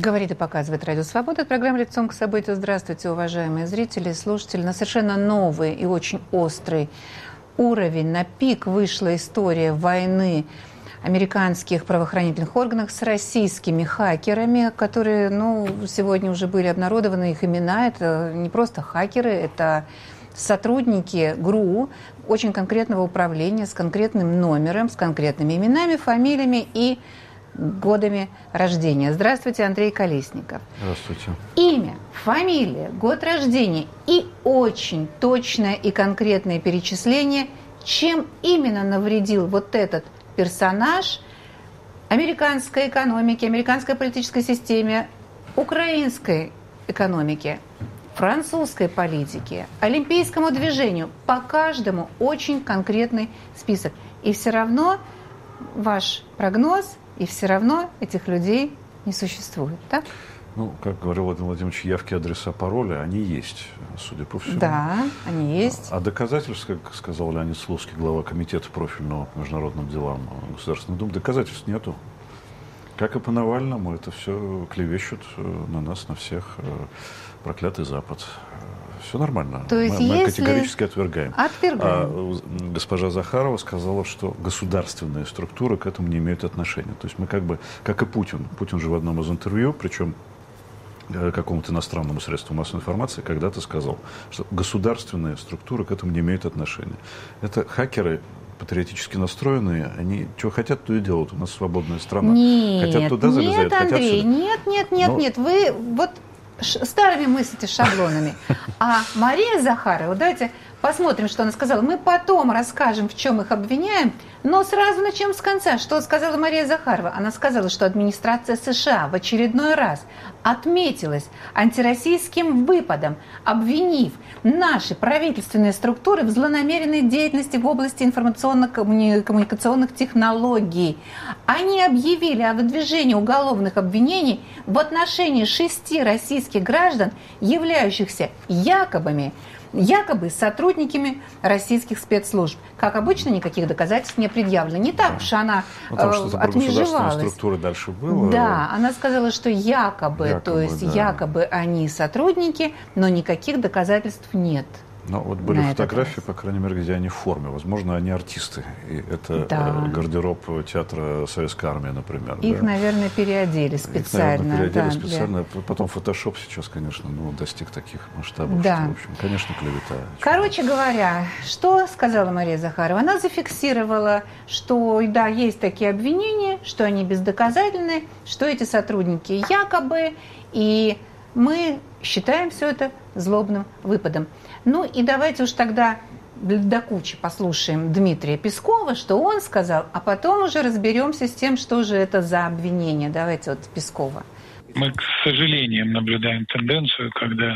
Говорит и показывает Радио Свобода. Это программа «Лицом к событию». Здравствуйте, уважаемые зрители и слушатели. На совершенно новый и очень острый уровень, на пик вышла история войны американских правоохранительных органов с российскими хакерами, которые, сегодня уже были обнародованы их имена. Это не просто хакеры, это сотрудники ГРУ, очень конкретного управления, с конкретным номером, с конкретными именами, фамилиями и годами рождения. Здравствуйте, Андрей Колесников. Здравствуйте. Имя, фамилия, год рождения и очень точное и конкретное перечисление, чем именно навредил вот этот персонаж американской экономике, американской политической системе, украинской экономике, французской политике, олимпийскому движению. По каждому очень конкретный список. И все равно ваш прогноз, и все равно этих людей не существует, так? Как говорил Владимир Владимирович, явки, адреса, пароли, они есть, судя по всему. Да, они есть. А доказательств, как сказал Леонид Слуцкий, глава комитета профильного по международным делам Государственной Думы, доказательств нету. Как и по Навальному, это все клевещут на нас, на всех, проклятый Запад. Все нормально. То есть мы категорически отвергаем. Госпожа Захарова сказала, что государственные структуры к этому не имеют отношения. То есть мы как и Путин. Путин же в одном из интервью, причем какому-то иностранному средству массовой информации, когда-то сказал, что государственные структуры к этому не имеют отношения. Это хакеры патриотически настроенные, они что хотят, то и делают. У нас свободная страна. Нет, хотят туда залезать, нет, Андрей, хотят сюда. нет. Вы вот старыми мыслите шаблонами. А Мария Захарова, давайте посмотрим, что она сказала. Мы потом расскажем, в чем их обвиняем, но сразу начнем с конца. Что сказала Мария Захарова? Она сказала, что администрация США в очередной раз отметилась антироссийским выпадом, обвинив наши правительственные структуры в злонамеренной деятельности в области информационно-коммуникационных технологий. Они объявили о выдвижении уголовных обвинений в отношении 6 российских граждан, являющихся якобы сотрудниками российских спецслужб. Как обычно, никаких доказательств не предъявлено. Не так уж она отмежевалась. Структуры дальше было. Да, она сказала, что якобы они сотрудники, но никаких доказательств нет. Но вот были фотографии, по крайней мере, где они в форме. Возможно, они артисты. И это гардероб театра Советской Армии, например. Их, наверное, переодели специально. Специально. Потом фотошоп сейчас, конечно, достиг таких масштабов, что, в общем, конечно, клевета. Короче говоря, что сказала Мария Захарова? Она зафиксировала, что, да, есть такие обвинения, что они бездоказательны, что эти сотрудники якобы, и мы считаем все это злобным выпадом. И давайте уж тогда до кучи послушаем Дмитрия Пескова, что он сказал, а потом уже разберемся с тем, что же это за обвинение. Давайте вот Пескова. Мы, к сожалению, наблюдаем тенденцию, когда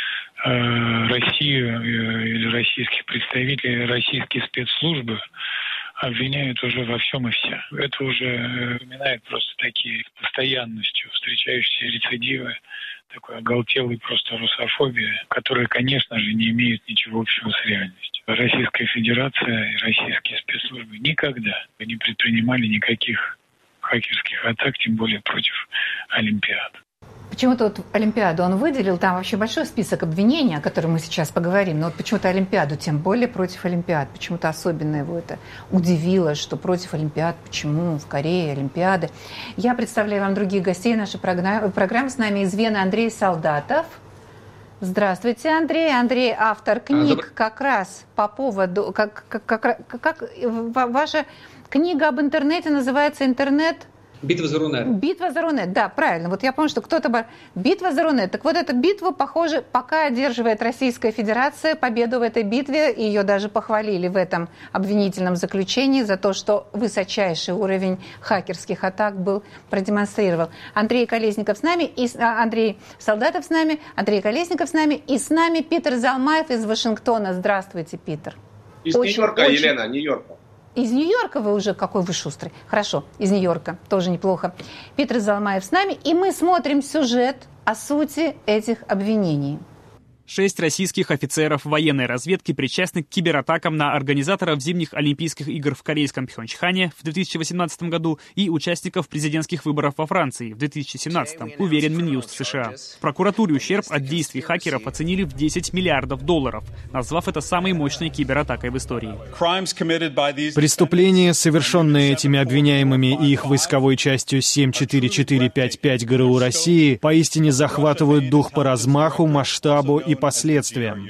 Россию или российских представителей, российские спецслужбы обвиняют уже во всем и вся. Это уже напоминает просто такие постоянностью встречающиеся рецидивы, такой оголтелой просто русофобия, которая, конечно же, не имеет ничего общего с реальностью. Российская Федерация и российские спецслужбы никогда не предпринимали никаких хакерских атак, тем более против Олимпиад. Почему-то вот Олимпиаду он выделил, там вообще большой список обвинений, о котором мы сейчас поговорим, но вот почему-то Олимпиаду, тем более против Олимпиад. Почему-то особенно его это удивило, что против Олимпиад, почему в Корее Олимпиады. Я представляю вам других гостей нашей программы. С нами из Вены Андрей Солдатов. Здравствуйте, Андрей. Андрей автор книг как раз по поводу... Как ваша книга об интернете называется «Интернет»? Битва за Рунет. Битва за Рунет, да, правильно. Вот я помню, что кто-то... Битва за Рунет. Так вот, эту битву, похоже, пока одерживает Российская Федерация. Победу в этой битве, ее даже похвалили в этом обвинительном заключении за то, что высочайший уровень хакерских атак был продемонстрирован. Андрей Колесников с нами, Андрей Солдатов с нами, Андрей Колесников с нами, и с нами Питер Залмаев из Вашингтона. Здравствуйте, Питер. Из Нью-Йорка, Елена, Нью-Йорка. Из Нью-Йорка вы уже, какой вы шустрый. Хорошо, из Нью-Йорка, тоже неплохо. Питер Залмаев с нами, и мы смотрим сюжет о сути этих обвинений. 6 российских офицеров военной разведки причастны к кибератакам на организаторов зимних Олимпийских игр в корейском Пхёнчхане в 2018 году и участников президентских выборов во Франции в 2017, уверен Минюст США. В прокуратуре ущерб от действий хакеров оценили в $10 миллиардов, назвав это самой мощной кибератакой в истории. Преступления, совершенные этими обвиняемыми и их войсковой частью 74455 ГРУ России, поистине захватывают дух по размаху, масштабу и последствиям.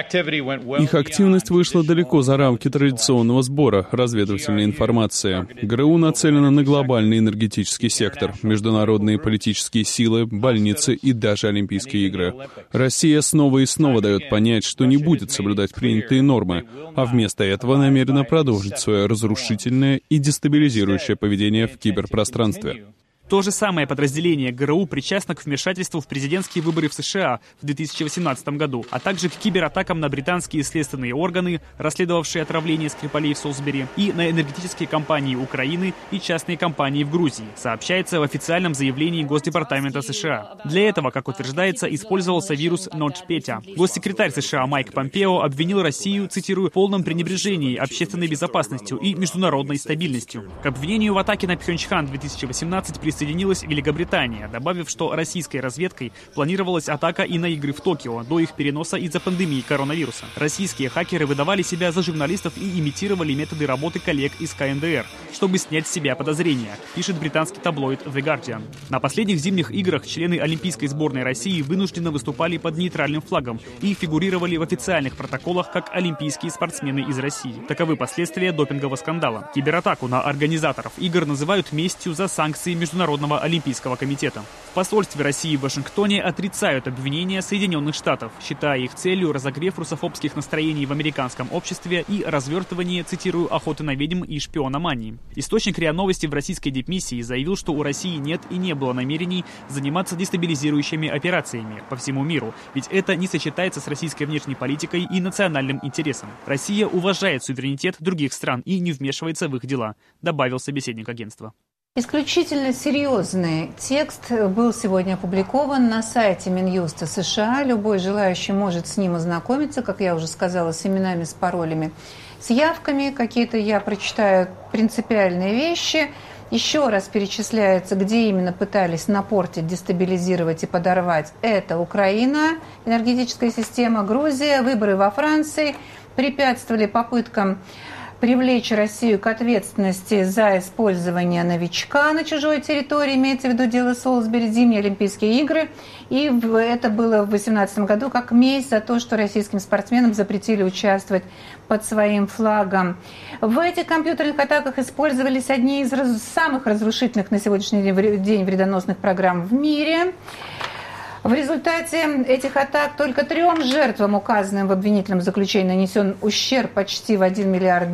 Их активность вышла далеко за рамки традиционного сбора разведывательной информации. ГРУ нацелена на глобальный энергетический сектор, международные политические силы, больницы и даже Олимпийские игры. Россия снова и снова дает понять, что не будет соблюдать принятые нормы, а вместо этого намерена продолжить свое разрушительное и дестабилизирующее поведение в киберпространстве. То же самое подразделение ГРУ причастно к вмешательству в президентские выборы в США в 2018 году, а также к кибератакам на британские следственные органы, расследовавшие отравление Скрипалей в Солсбери, и на энергетические компании Украины и частные компании в Грузии, сообщается в официальном заявлении Госдепартамента США. Для этого, как утверждается, использовался вирус NotPetya. Госсекретарь США Майк Помпео обвинил Россию, цитирую, в полном пренебрежении общественной безопасностью и международной стабильностью. К обвинению в атаке на Пхёнчхан 2018 присоединилась Великобритания, добавив, что российской разведкой планировалась атака и на игры в Токио до их переноса из-за пандемии коронавируса. Российские хакеры выдавали себя за журналистов и имитировали методы работы коллег из КНДР, чтобы снять с себя подозрения, пишет британский таблоид The Guardian. На последних зимних играх члены Олимпийской сборной России вынужденно выступали под нейтральным флагом и фигурировали в официальных протоколах как олимпийские спортсмены из России. Таковы последствия допингового скандала. Кибератаку на организаторов игр называют местью за санкции Международного Олимпийского комитета. В посольстве России в Вашингтоне отрицают обвинения Соединенных Штатов, считая их целью разогрев русофобских настроений в американском обществе и развертывание, цитирую, охоты на ведьм и шпиономании. Источник РИА Новости в российской дипмиссии заявил, что у России нет и не было намерений заниматься дестабилизирующими операциями по всему миру, ведь это не сочетается с российской внешней политикой и национальным интересом. Россия уважает суверенитет других стран и не вмешивается в их дела, добавил собеседник агентства. Исключительно серьезный текст был сегодня опубликован на сайте Минюста США. Любой желающий может с ним ознакомиться, как я уже сказала, с именами, с паролями, с явками. Какие-то я прочитаю принципиальные вещи. Еще раз перечисляется, где именно пытались напортить, дестабилизировать и подорвать. Это Украина, энергетическая система, Грузия, выборы во Франции, препятствовали попыткам привлечь Россию к ответственности за использование новичка на чужой территории, имеется в виду дело Солсбери, зимние Олимпийские игры. И это было в 2018 году как месть за то, что российским спортсменам запретили участвовать под своим флагом. В этих компьютерных атаках использовались одни из самых разрушительных на сегодняшний день вредоносных программ в мире. В результате этих атак только 3 жертвам, указанным в обвинительном заключении, нанесен ущерб почти в $1 миллиард.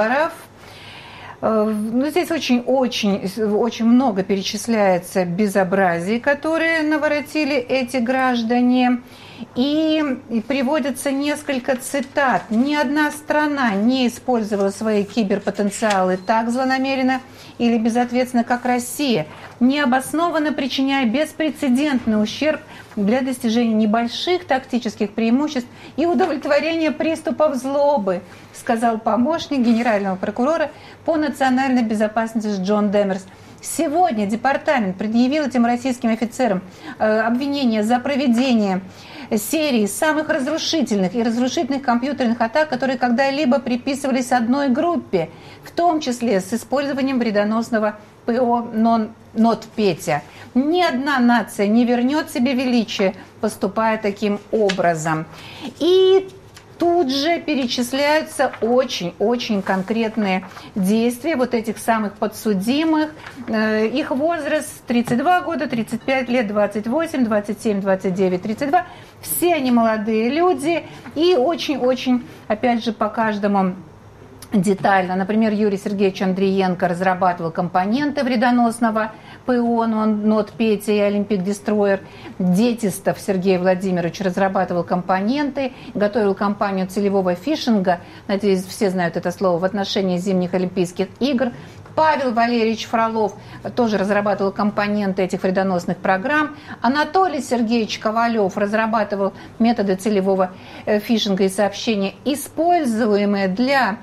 Но здесь очень много перечисляется безобразий, которые наворотили эти граждане. И приводятся несколько цитат. Ни одна страна не использовала свои киберпотенциалы так злонамеренно или безответственно, как Россия, необоснованно причиняя беспрецедентный ущерб для достижения небольших тактических преимуществ и удовлетворения приступов злобы, сказал помощник генерального прокурора по национальной безопасности Джон Демерс. Сегодня департамент предъявил этим российским офицерам обвинение за проведение серии самых разрушительных и разрушительных компьютерных атак, которые когда-либо приписывались одной группе, в том числе с использованием вредоносного ПО NotPetya. Ни одна нация не вернет себе величие, поступая таким образом. И тут же перечисляются очень конкретные действия вот этих самых подсудимых. Их возраст 32 года, 35 лет, 28, 27, 29, 32. Все они молодые люди и очень, опять же, по каждому детально. Например, Юрий Сергеевич Андриенко разрабатывал компоненты вредоносного ПО «Нот Петя» и «Олимпик Дестройер». Детистов Сергей Владимирович разрабатывал компоненты, готовил кампанию целевого фишинга, надеюсь, все знают это слово, в отношении зимних Олимпийских игр. Павел Валерьевич Фролов тоже разрабатывал компоненты этих вредоносных программ. Анатолий Сергеевич Ковалев разрабатывал методы целевого фишинга и сообщения, используемые для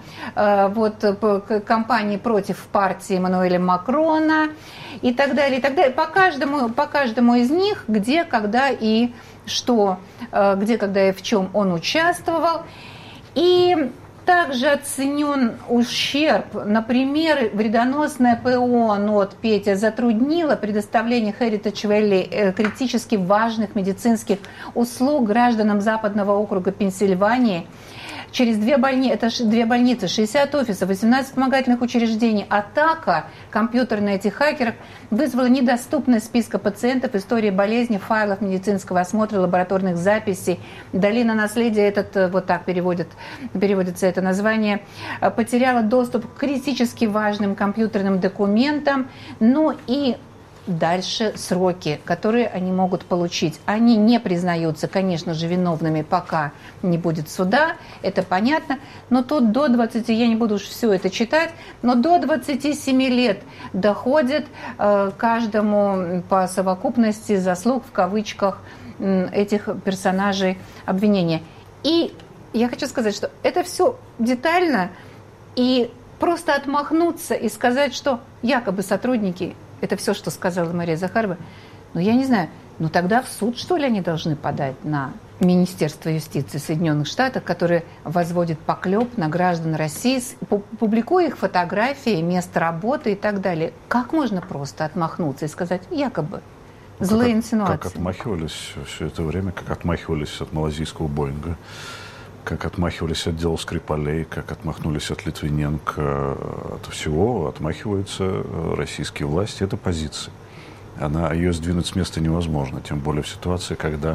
кампании против партии Эммануэля Макрона и так далее, и так далее. По каждому из них, где, когда и что, где, когда и в чем он участвовал. И также оценен ущерб. Например, вредоносное ПО «Нот Петя» затруднило предоставление Heritage Valley критически важных медицинских услуг гражданам Западного округа Пенсильвании. Через две больницы, 60 офисов, 18 вспомогательных учреждений. Атака компьютерная этих хакеров вызвала недоступность списка пациентов, истории болезни, файлов медицинского осмотра, лабораторных записей. Долина наследия, вот так переводится это название, потеряла доступ к критически важным компьютерным документам. Ну и дальше сроки, которые они могут получить. Они не признаются, конечно же, виновными, пока не будет суда, это понятно, но тут до 20, я не буду уж все это читать, но до 27 лет доходит каждому по совокупности заслуг, в кавычках, этих персонажей обвинения. И я хочу сказать, что это все детально, и просто отмахнуться и сказать, что якобы сотрудники, это все, что сказала Мария Захарова. Но я не знаю, тогда в суд, что ли, они должны подать на Министерство юстиции Соединенных Штатов, которое возводит поклеп на граждан России, публикуя их фотографии, место работы и так далее. Как можно просто отмахнуться и сказать, якобы, злые инсинуации? Как отмахивались все это время, как отмахивались от малазийского Боинга, как отмахивались от дела Скрипалей, как отмахнулись от Литвиненко, от всего отмахиваются российские власти. Это позиция. Ее сдвинуть с места невозможно, тем более в ситуации, когда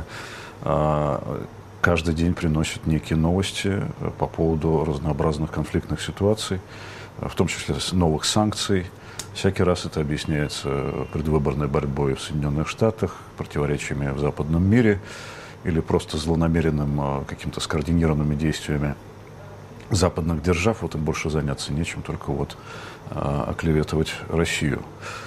каждый день приносят некие новости по поводу разнообразных конфликтных ситуаций, в том числе новых санкций. Всякий раз это объясняется предвыборной борьбой в Соединенных Штатах, противоречиями в западном мире, или просто злонамеренным каким-то скоординированными действиями западных держав. Вот им больше заняться нечем, только оклеветывать Россию.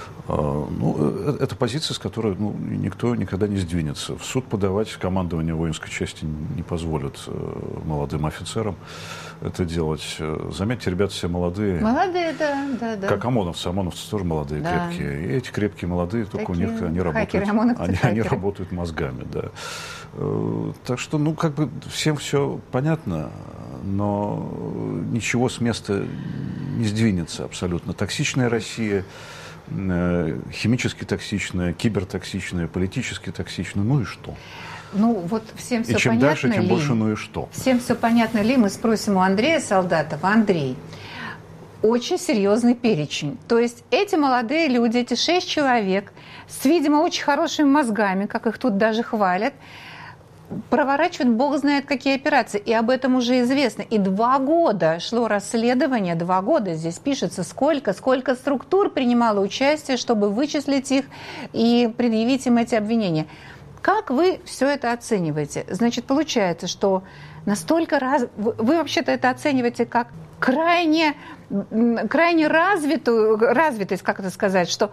Это позиция, с которой никто никогда не сдвинется. В суд подавать командование воинской части не позволит молодым офицерам это делать. Заметьте, ребята все молодые. Молодые, да. Как ОМОНовцы. ОМОНовцы тоже молодые, да. Крепкие. И эти крепкие молодые, только такие у них они работают мозгами, да. Так что, всем все понятно, но ничего с места не сдвинется абсолютно. Токсичная Россия, химически токсичная, кибертоксичная, политически токсичная, и что? Всем все понятно. И чем дальше, тем больше, и что? Всем все понятно ли? Мы спросим у Андрея Солдатова. Андрей, очень серьезный перечень. То есть эти молодые люди, эти 6 человек с, видимо, очень хорошими мозгами, как их тут даже хвалят, проворачивают бог знает какие операции. И об этом уже известно. И 2 года шло расследование, 2 года. Здесь пишется, сколько структур принимало участие, чтобы вычислить их и предъявить им эти обвинения. Как вы все это оцениваете? Значит, получается, что настолько вы вообще-то это оцениваете как крайне развитость, как это сказать, что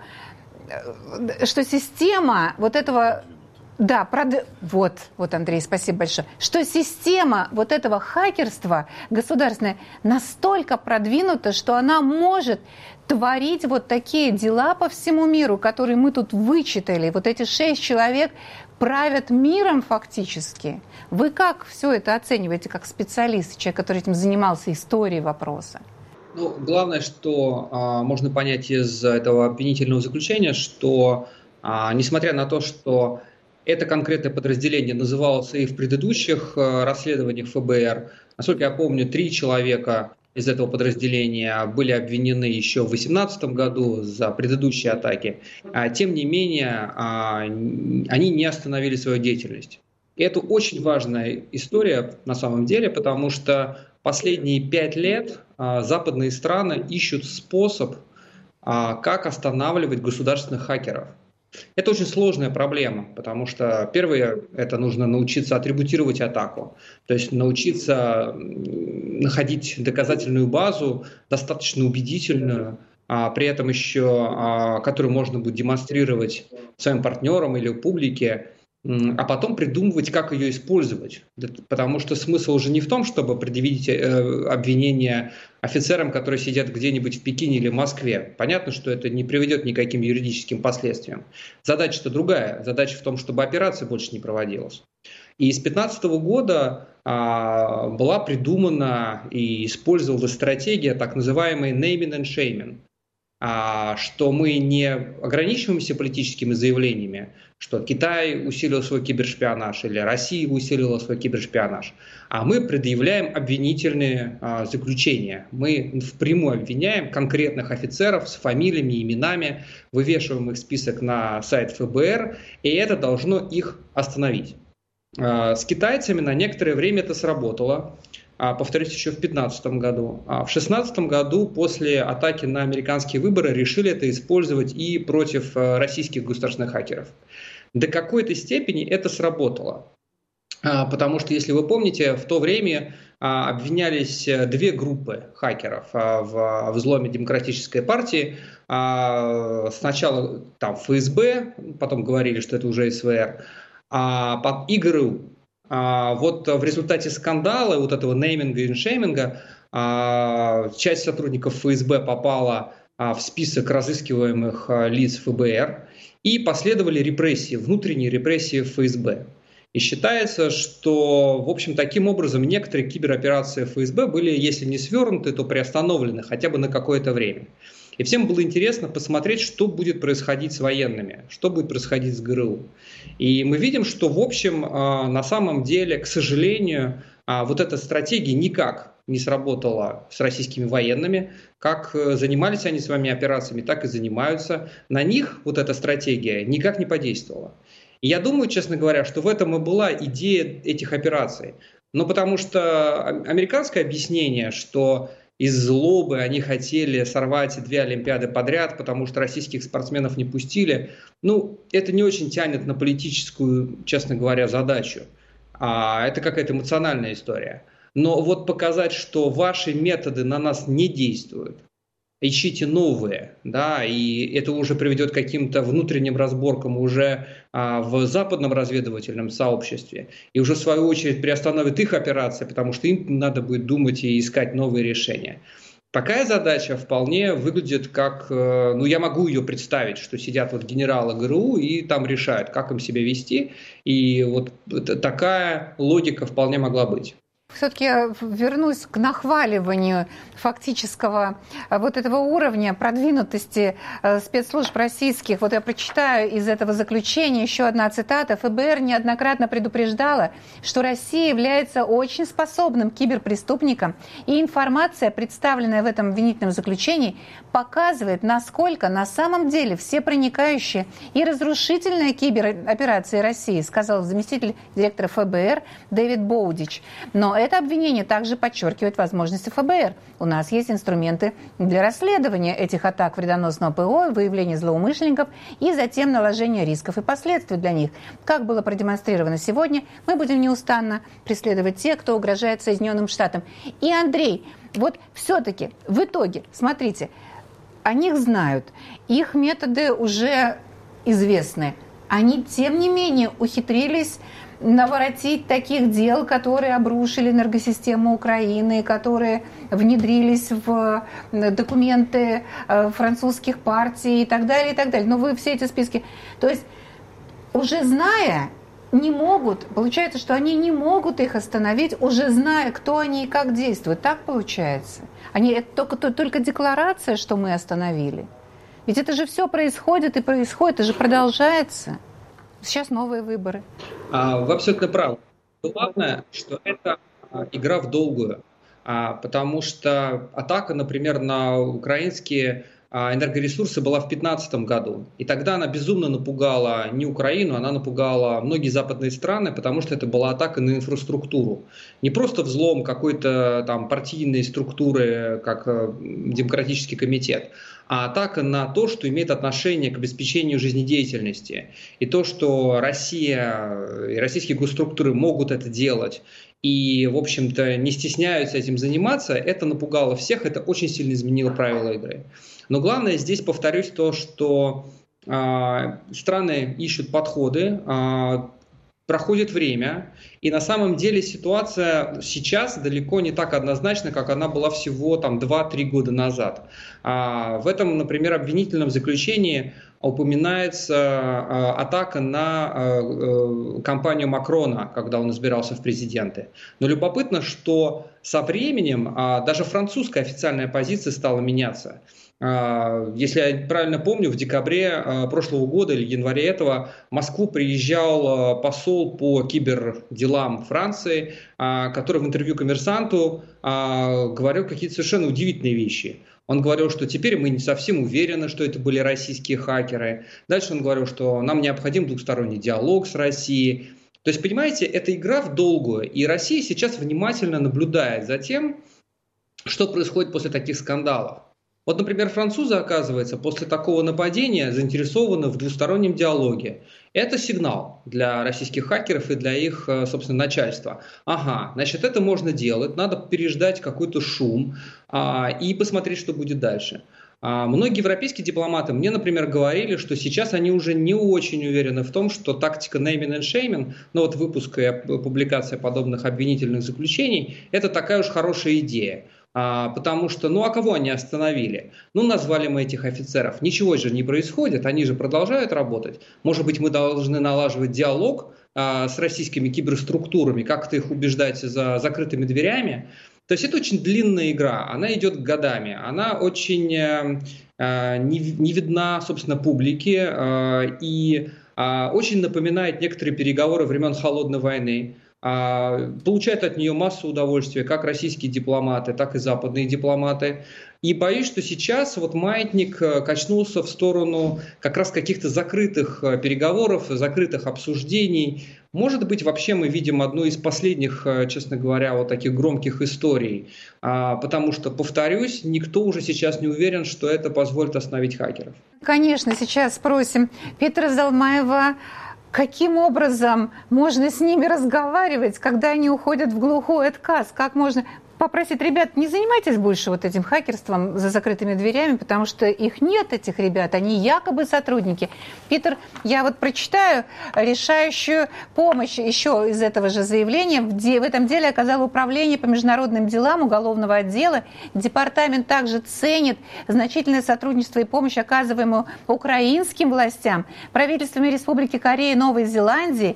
система вот этого... Да, вот, Андрей, спасибо большое. Что система вот этого хакерства государственная настолько продвинута, что она может творить вот такие дела по всему миру, которые мы тут вычитали. Вот эти 6 человек правят миром фактически. Вы как все это оцениваете как специалист, человек, который этим занимался, историей вопроса? Главное, что можно понять из этого обвинительного заключения, что несмотря на то, что это конкретное подразделение называлось и в предыдущих расследованиях ФБР. Насколько я помню, 3 человека из этого подразделения были обвинены еще в 2018 году за предыдущие атаки. Тем не менее, они не остановили свою деятельность. И это очень важная история на самом деле, потому что последние 5 лет западные страны ищут способ как останавливать государственных хакеров. Это очень сложная проблема, потому что первое, это нужно научиться атрибутировать атаку, то есть научиться находить доказательную базу, достаточно убедительную, при этом еще, которую можно будет демонстрировать своим партнерам или публике, а потом придумывать, как ее использовать. Потому что смысл уже не в том, чтобы предъявить обвинения офицерам, которые сидят где-нибудь в Пекине или Москве. Понятно, что это не приведет ни к каким юридическим последствиям. Задача-то другая. Задача в том, чтобы операция больше не проводилась. И с 2015 года была придумана и использовалась стратегия так называемой naming and shaming. Что мы не ограничиваемся политическими заявлениями, что Китай усилил свой кибершпионаж или Россия усилила свой кибершпионаж, а мы предъявляем обвинительные заключения. Мы впрямую обвиняем конкретных офицеров с фамилиями, именами, вывешиваем их список на сайт ФБР, и это должно их остановить. С китайцами на некоторое время это сработало. Повторюсь, еще в 2015 году. В 2016 году после атаки на американские выборы решили это использовать и против российских государственных хакеров. До какой-то степени это сработало. Потому что, если вы помните, в то время обвинялись две группы хакеров в взломе демократической партии. Сначала там ФСБ, потом говорили, что это уже СВР, и ГРУ. Вот в результате скандала, вот этого нейминга и шейминга, часть сотрудников ФСБ попала в список разыскиваемых лиц ФБР, и последовали репрессии, внутренние репрессии ФСБ. И считается, что, в общем, таким образом некоторые кибероперации ФСБ были, если не свернуты, то приостановлены хотя бы на какое-то время. И всем было интересно посмотреть, что будет происходить с военными, что будет происходить с ГРУ. И мы видим, что, в общем, на самом деле, к сожалению, вот эта стратегия никак не сработала с российскими военными. Как занимались они своими операциями, так и занимаются. На них вот эта стратегия никак не подействовала. И я думаю, честно говоря, что в этом и была идея этих операций. Но потому что американское объяснение, что из злобы они хотели сорвать 2 Олимпиады подряд, потому что российских спортсменов не пустили. Это не очень тянет на политическую, честно говоря, задачу. Это какая-то эмоциональная история. Но вот показать, что ваши методы на нас не действуют, ищите новые, да, и это уже приведет к каким-то внутренним разборкам уже в западном разведывательном сообществе, и уже в свою очередь приостановит их операции, потому что им надо будет думать и искать новые решения. Такая задача вполне выглядит как, я могу ее представить, что сидят вот генералы ГРУ и там решают, как им себя вести, и вот такая логика вполне могла быть. Все-таки вернусь к нахваливанию фактического вот этого уровня продвинутости спецслужб российских. Вот я прочитаю из этого заключения еще одна цитата. ФБР неоднократно предупреждала, что Россия является очень способным киберпреступником, и информация, представленная в этом обвинительном заключении, показывает, насколько на самом деле всепроникающие и разрушительные кибероперации России, сказал заместитель директора ФБР Дэвид Боудич. Но это обвинение также подчеркивает возможности ФБР. У нас есть инструменты для расследования этих атак вредоносного ПО, выявления злоумышленников и затем наложения рисков и последствий для них. Как было продемонстрировано сегодня, мы будем неустанно преследовать тех, кто угрожает Соединенным Штатам. И, Андрей, вот все-таки в итоге, смотрите, о них знают, их методы уже известны. Они, тем не менее, ухитрились наворотить таких дел, которые обрушили энергосистему Украины, которые внедрились в документы французских партий и так далее, и так далее. Но вы все эти списки... То есть, уже зная, не могут, получается, что они не могут их остановить, уже зная, кто они и как действуют. Так получается? Это только декларация, что мы остановили. Ведь это же все происходит и происходит, это же продолжается. Сейчас новые выборы. Вы абсолютно правы. Главное, что это игра в долгую. Потому что атака, например, на украинские энергоресурсы была в 2015 году. И тогда она безумно напугала не Украину, она напугала многие западные страны, потому что это была атака на инфраструктуру. Не просто взлом какой-то там партийной структуры, как Демократический комитет, а атака на то, что имеет отношение к обеспечению жизнедеятельности. И то, что Россия и российские госструктуры могут это делать и, в общем-то, не стесняются этим заниматься, это напугало всех, это очень сильно изменило правила игры. Но главное здесь, повторюсь, то, что страны ищут подходы, проходит время, и на самом деле ситуация сейчас далеко не так однозначна, как она была всего там 2-3 года назад. В этом, например, обвинительном заключении упоминается атака на кампанию Макрона, когда он избирался в президенты. Но любопытно, что со временем даже французская официальная позиция стала меняться. Если я правильно помню, в декабре прошлого года или январе этого в Москву приезжал посол по киберделам Франции, который в интервью «Коммерсанту» говорил какие-то совершенно удивительные вещи. Он говорил, что теперь мы не совсем уверены, что это были российские хакеры. Дальше он говорил, что нам необходим двухсторонний диалог с Россией. То есть, понимаете, это игра в долгую, и Россия сейчас внимательно наблюдает за тем, что происходит после таких скандалов. Вот, например, французы, оказывается, после такого нападения заинтересованы в двустороннем диалоге. Это сигнал для российских хакеров и для их, собственно, начальства. Ага, значит, это можно делать, надо переждать какой-то шум и посмотреть, что будет дальше. Многие европейские дипломаты мне, например, говорили, что сейчас они уже не очень уверены в том, что тактика naming and shaming, ну вот выпуск и публикация подобных обвинительных заключений, это такая уж хорошая идея. Потому что, а кого они остановили? Назвали мы этих офицеров. Ничего же не происходит, они же продолжают работать. Может быть, мы должны налаживать диалог с российскими киберструктурами, как-то их убеждать за закрытыми дверями. То есть это очень длинная игра, она идет годами, она очень не видна, собственно, публике и очень напоминает некоторые переговоры времен Холодной войны. Получают от нее массу удовольствия как российские дипломаты, так и западные дипломаты. И боюсь, что сейчас вот маятник качнулся в сторону как раз каких-то закрытых переговоров, закрытых обсуждений. Может быть, вообще мы видим одну из последних, честно говоря, вот таких громких историй. Потому что, повторюсь, никто уже сейчас не уверен, что это позволит остановить хакеров. Конечно, сейчас спросим Петра Залмаева, каким образом можно с ними разговаривать, когда они уходят в глухой отказ? Как можно попросить ребят, не занимайтесь больше вот этим хакерством за закрытыми дверями, потому что их нет, этих ребят, они якобы сотрудники. Питер, я вот прочитаю решающую помощь еще из этого же заявления. В этом деле оказало Управление по международным делам Уголовного отдела. Департамент также ценит значительное сотрудничество и помощь, оказываемую украинским властям, правительствами Республики Корея, Новой Зеландии,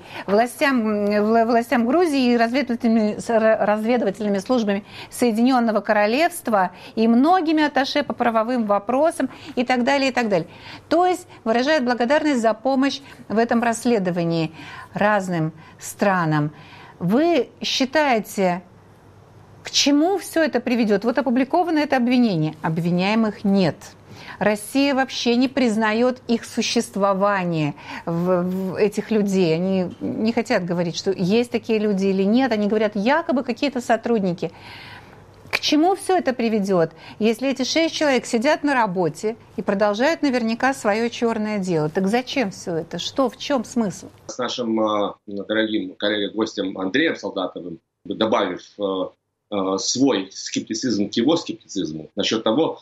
властям Грузии и разведывательными службами Соединенного Королевства и многими атташе по правовым вопросам и так далее, и так далее. То есть выражает благодарность за помощь в этом расследовании разным странам. Вы считаете, к чему все это приведет? Вот опубликовано это обвинение. Обвиняемых нет. Россия вообще не признает их существование, этих людей. Они не хотят говорить, что есть такие люди или нет. Они говорят, якобы какие-то сотрудники. К чему все это приведет, если эти 6 человек сидят на работе и продолжают наверняка свое черное дело? Так зачем все это? Что, в чем смысл? С нашим дорогим коллегой-гостем Андреем Солдатовым, добавив свой скептицизм к его скептицизму насчет того,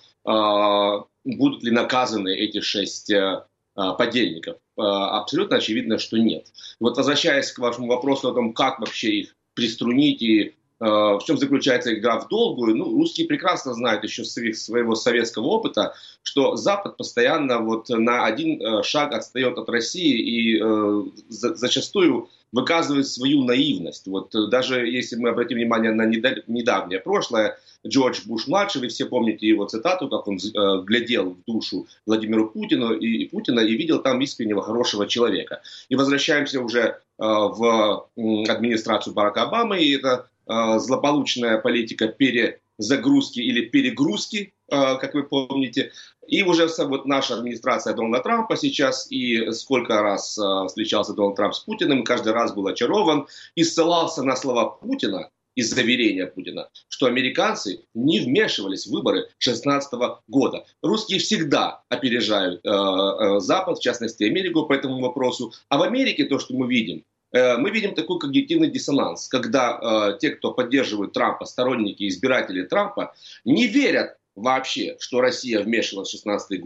будут ли наказаны эти 6 подельников. Абсолютно очевидно, что нет. Вот возвращаясь к вашему вопросу о том, как вообще их приструнить и в чем заключается игра в долгую, русские прекрасно знают еще с своего советского опыта, что Запад постоянно вот на один шаг отстает от России и зачастую выказывает свою наивность. Вот даже если мы обратим внимание на недавнее прошлое, Джордж Буш-младший, вы все помните его цитату, как он глядел в душу Владимиру Путину и видел там искреннего хорошего человека. И возвращаемся уже в администрацию Барака Обамы, и это злополучная политика загрузки или перегрузки, как вы помните. И уже вот наша администрация Дональда Трампа сейчас, и сколько раз встречался Дональд Трамп с Путиным, каждый раз был очарован и ссылался на слова Путина, из заверения Путина, что американцы не вмешивались в выборы 2016 года. Русские всегда опережают Запад, в частности Америку по этому вопросу. А в Америке то, что мы видим такой когнитивный диссонанс, когда те, кто поддерживают Трампа, сторонники, избиратели Трампа, не верят вообще, что Россия вмешивалась в 2016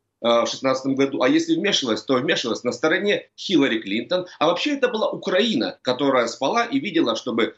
году, а если вмешивалась, то вмешивалась на стороне Хиллари Клинтон, а вообще это была Украина, которая спала и видела, чтобы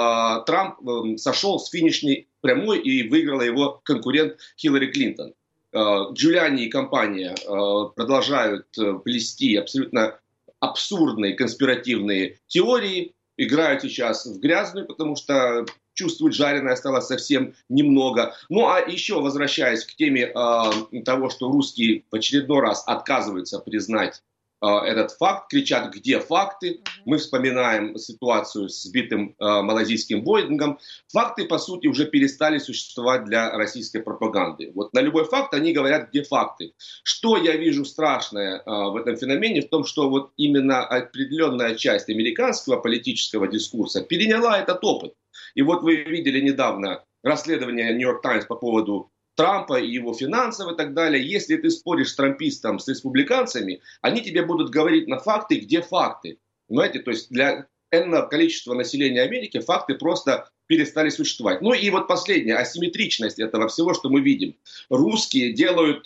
Трамп сошел с финишной прямой и выиграла его конкурент Хиллари Клинтон. Джулиани и компания продолжают плести абсолютно абсурдные конспиративные теории, играют сейчас в грязную, потому что чувствуют, жареное осталось совсем немного. Ну а еще возвращаясь к теме того, что русские в очередной раз отказываются признать этот факт, кричат, где факты. Мы вспоминаем ситуацию с сбитым малайзийским Боингом. Факты, по сути, уже перестали существовать для российской пропаганды. Вот на любой факт они говорят, где факты. Что я вижу страшное в этом феномене, в том, что вот именно определенная часть американского политического дискурса переняла этот опыт. И вот вы видели недавно расследование Нью-Йорк Таймс по поводу Трампа и его финансов и так далее. Если ты споришь с трампистом, с республиканцами, они тебе будут говорить на факты, где факты. Понимаете, то есть для энного количества населения Америки факты просто перестали существовать. Ну и вот последняя, асимметричность этого всего, что мы видим. Русские делают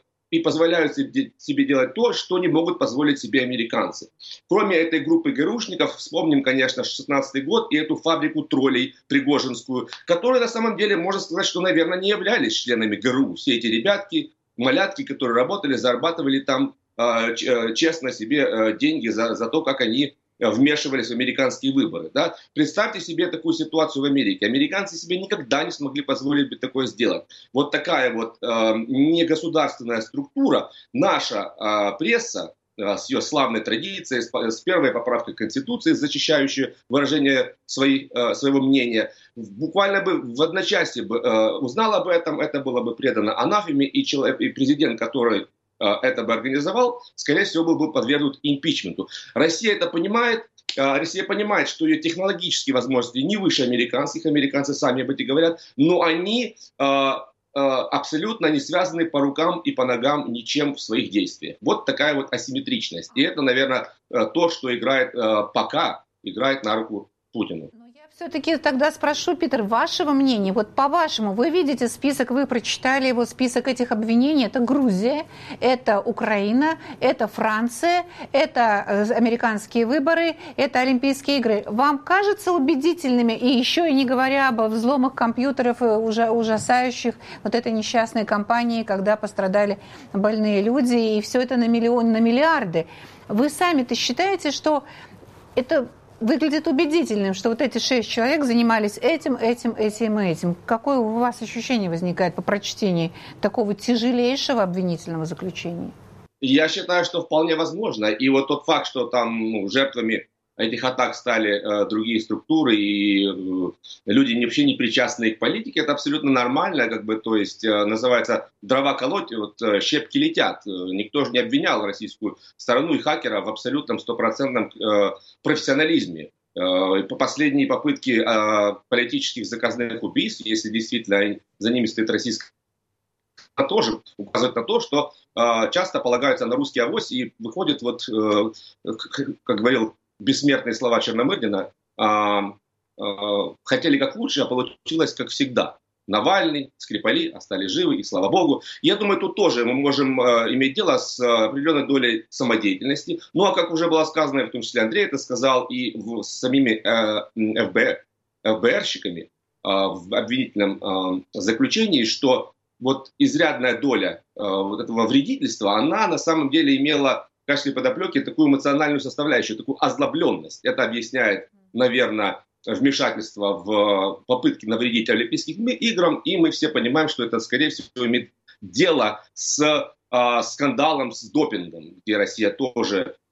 и позволяют себе делать то, что не могут позволить себе американцы. Кроме этой группы ГРУшников, вспомним, конечно, 16-й год и эту фабрику троллей пригожинскую, которые на самом деле, можно сказать, что, наверное, не являлись членами ГРУ. Все эти ребятки, малятки, которые работали, зарабатывали там честно себе деньги за то, как они вмешивались в американские выборы. Да? Представьте себе такую ситуацию в Америке. Американцы себе никогда не смогли позволить бы такое сделать. Вот такая вот негосударственная структура. Наша пресса с ее славной традицией, с первой поправкой Конституции, защищающей выражение своего мнения, буквально бы в одночасье узнал об этом, это было бы предано анафеме, и президент, который это бы организовал, скорее всего, был бы подвергнут импичменту. Россия это понимает. Россия понимает, что ее технологические возможности не выше американских. Американцы сами об этом говорят. Но они абсолютно не связаны по рукам и по ногам ничем в своих действиях. Вот такая вот асимметричность. И это, наверное, то, что пока играет на руку Путину. Все-таки тогда спрошу, Питер, вашего мнения. Вот по-вашему, вы видите список, вы прочитали его, список этих обвинений. Это Грузия, это Украина, это Франция, это американские выборы, это Олимпийские игры. Вам кажется убедительными, и еще и не говоря об взломах компьютеров, ужасающих вот этой несчастной кампании, когда пострадали больные люди, и все это на миллиарды. Вы сами-то считаете, что это выглядит убедительным, что вот эти 6 человек занимались этим и этим. Какое у вас ощущение возникает по прочтении такого тяжелейшего обвинительного заключения? Я считаю, что вполне возможно. И вот тот факт, что там жертвами этих атак стали другие структуры и люди вообще не причастные к политике, это абсолютно нормально, то есть называется дрова колоть, вот щепки летят. Никто же не обвинял российскую сторону и хакера в абсолютном 100% профессионализме. По последние попытки политических заказных убийств, если действительно за ними стоит российская, тоже указывает на то, что часто полагаются на русский авось и выходит, как говорил бессмертные слова Черномырдина, хотели как лучше, а получилось как всегда. Навальный, Скрипали остались живы, и слава богу. Я думаю, тут тоже мы можем иметь дело с определенной долей самодеятельности. Ну, а как уже было сказано, в том числе Андрей это сказал, и с самими ФБРщиками в обвинительном заключении, что вот изрядная доля вот этого вредительства, она на самом деле имела в качестве подоплеки такую эмоциональную составляющую, такую озлобленность. Это объясняет, наверное, вмешательство в попытки навредить Олимпийским играм, и мы все понимаем, что это, скорее всего, имеет дело с скандалом с допингом, где Россия тоже